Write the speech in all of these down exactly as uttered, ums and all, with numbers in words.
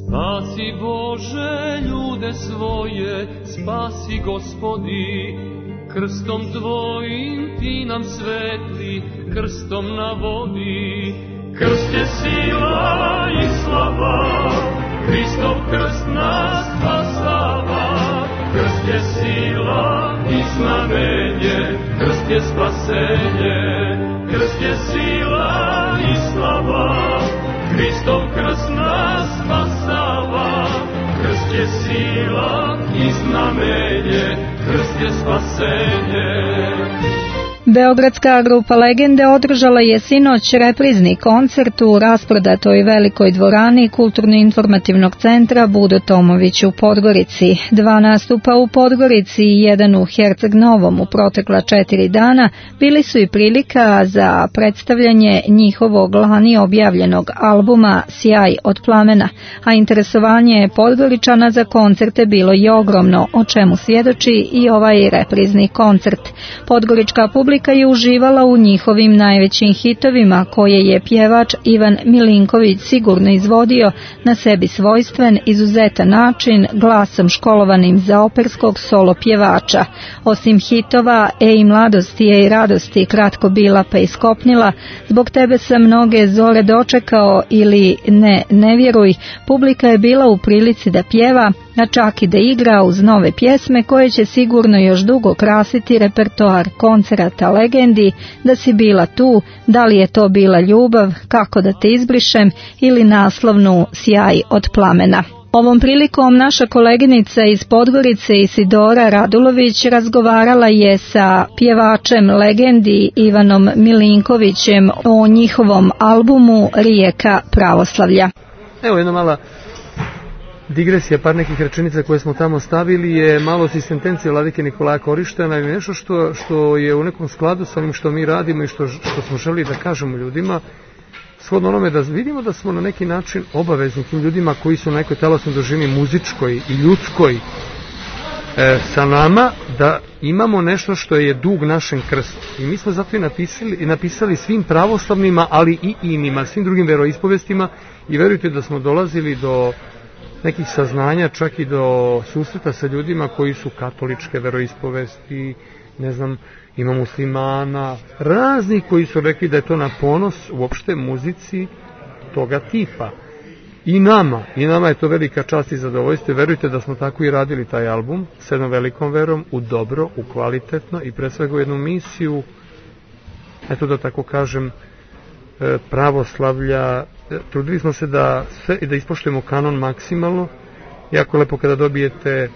Spasi Bože ljude svoje, spasi Gospodi, krstom Tvojim Ti nam svetli, krstom na vodi. Krst je sila i slava, Hristov krst nas spasava. Krst je sila i znamenje, krst je spasenje. Krst je sila i slava, Hristov krst nas spasava. Krst je sila i znamenje, krst je spasenje. Beogradska grupa Legende održala je sinoć reprizni koncert u rasprodatoj velikoj dvorani Kulturno-informativnog centra Budo Tomović u Podgorici. Dva nastupa u Podgorici i jedan u Herceg Novom u protekla četiri dana bili su i prilika za predstavljanje njihovog lani objavljenog albuma Sjaj od plamena, a interesovanje Podgoričana za koncerte bilo je ogromno, o čemu svjedoči i ovaj reprizni koncert. Podgorička publika je uživala u njihovim najvećim hitovima koje je pjevač Ivan Milinković sigurno izvodio na sebi svojstven, izuzetan način, glasom školovanim za operskog solo pjevača. Osim hitova Ej mladosti, ej radosti, Kratko bila pa iskopnila, Zbog tebe sam mnoge zore dočekao ili Ne, ne vjeruj, publika je bila u prilici da pjeva, a čak i da igra uz nove pjesme koje će sigurno još dugo krasiti repertoar koncerata Legendi, Da si bila tu, Da li je to bila ljubav, Kako da te izbrišem ili naslovnu Sjaj od plamena. Ovom prilikom naša koleginica iz Podgorice Isidora Radulović razgovarala je sa pjevačem Legendi Ivanom Milinkovićem o njihovom albumu Rijeka pravoslavlja. Evo jedna mala digresija, par nekih rečenica koje smo tamo stavili je malo si sentencija Vladike Nikolaja Korištana ili nešto što, što je u nekom skladu sa onim što mi radimo i što, što smo želi da kažemo ljudima, shodno onome da vidimo da smo na neki način obavezni tim ljudima koji su na nekoj telesnoj dužini muzičkoj i ljudskoj e, sa nama, da imamo nešto što je dug našem krstu. I mi smo zato i napisali, i napisali svim pravoslavnima, ali i inima, svim drugim veroispovestima, i verujte da smo dolazili do nekih saznanja, čak i do susreta sa ljudima koji su katoličke veroispovesti, ne znam, ima muslimana, razni koji su rekli da je to na ponos uopšte muzici toga tipa. I nama, i nama je to velika čast i zadovoljstvo. Verujte da smo tako i radili taj album, s jednom velikom verom, u dobro, u kvalitetno i pre svega u jednu misiju, eto da tako kažem, pravoslavlja. Trudili smo se da sve, da ispoštujemo kanon maksimalno. Jako lepo kada dobijete e,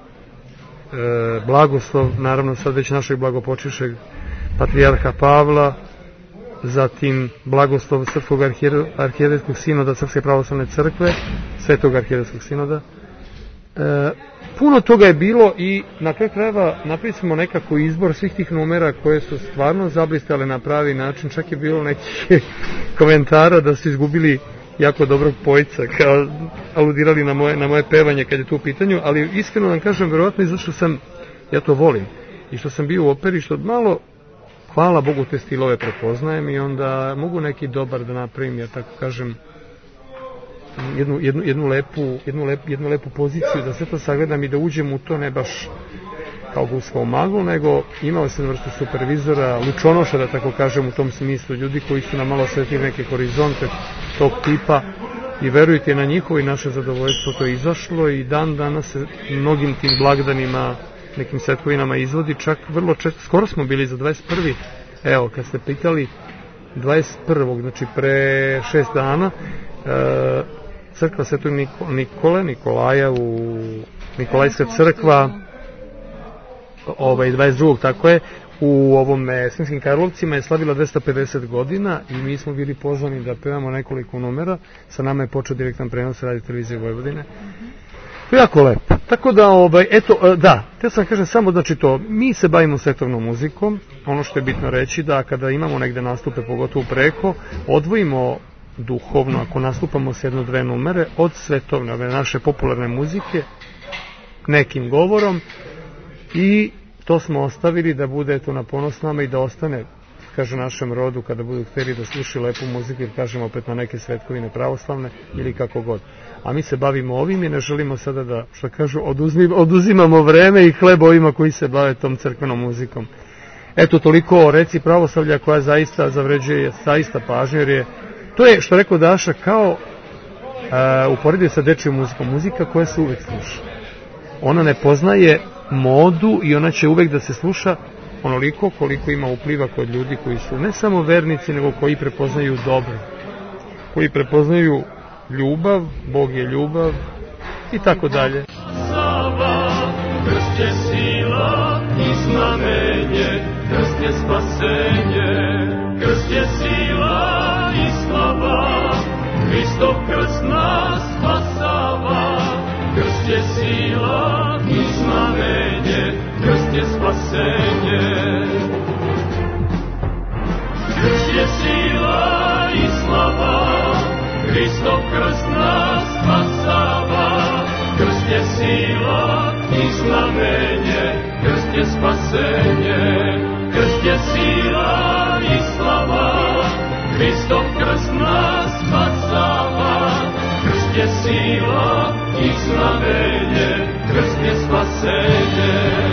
blagoslov, naravno sad već našeg blagopočivšeg patrijarha Pavla, zatim blagoslov Srpskog arhijerejskog sinoda Srpske pravoslavne crkve, Svetog arhijerejskog sinoda. E, puno toga je bilo i na kraju krajeva napravili smo nekako izbor svih tih numera koje su stvarno zablistale na pravi način. Čak je bilo nekih komentara da su izgubili jako dobrog pojca, kao aludirali na moje, na moje pevanje kad je tu u pitanju, ali iskreno vam kažem, verovatno i zato što sam, ja to volim, i što sam bio u operi, što malo, hvala Bogu, te stilove prepoznajem i onda mogu neki dobar da napravim, ja tako kažem, jednu, jednu, jednu, lepu, jednu, lep, jednu lepu poziciju, da sve to sagledam i da uđem u to, ne baš kao guska u maglu, nego imao sam vrstu supervizora, lučonoša, da tako kažem, u tom smislu, ljudi koji su nam malo svetili neke horizonte tog tipa, i verujte, na njihovo i naše zadovoljstvo to je izašlo i dan danas se mnogim tim blagdanima, nekim svetkovinama izvodi, čak vrlo često, skoro smo bili za dvadeset prvi Evo, kad ste pitali, dvadeset prvog znači pre šest dana, e, crkva Svetog Nikole, Nikolaja u Nikolajska crkva, ovaj, dvadeset drugog tako je, u ovom Sremskim Karlovcima je slavila dvesta pedeset godina i mi smo bili pozvani da pevamo nekoliko numera. Sa nama je počeo direktan prenos Radio Televizije Vojvodine. To je jako lepo. Tako da, ovaj, eto, da, te sam kažem samo, znači to, mi se bavimo svetovnom muzikom. Ono što je bitno reći da kada imamo negde nastupe, pogotovo preko, odvojimo duhovno, ako nastupamo s jedno dve numere, od svetovne, ove naše popularne muzike, nekim govorom, i to smo ostavili da bude to na ponos nama i da ostane kaže, našem rodu kada budu htjeli da slušaju lepu muziku ili kažemo opet na neke svetkovine pravoslavne ili kako god. A mi se bavimo ovim i ne želimo sada da, što kažu, oduzim, oduzimamo vreme i hleb ovima koji se bave tom crkvenom muzikom. Eto, toliko o reci pravoslavlja koja zaista zavređuje zaista pažnju, jer je, to je, što rekao Daša, kao Uh, uporedio sa dečijom muzikom, muzika koja se uvek sluša. Ona ne poznaje modu i ona će uvek da se sluša onoliko koliko ima upliva kod ljudi koji su ne samo vernici, nego koji prepoznaju dobro, koji prepoznaju ljubav, Bog je ljubav i tako dalje. Krst je sila i znamenje, krst je spasenje, krst je sila i slava, Hristov krst nas spasava, krst je sila i znamenje, krst je spasenje. Krst je sila i slava, Hristov krst nas spasava, krst je sila i znamenje, krst je spasenje. Krst je sila i slava, Hristov krst nas spasava, krst je sila i znamenje, krst je spasenje.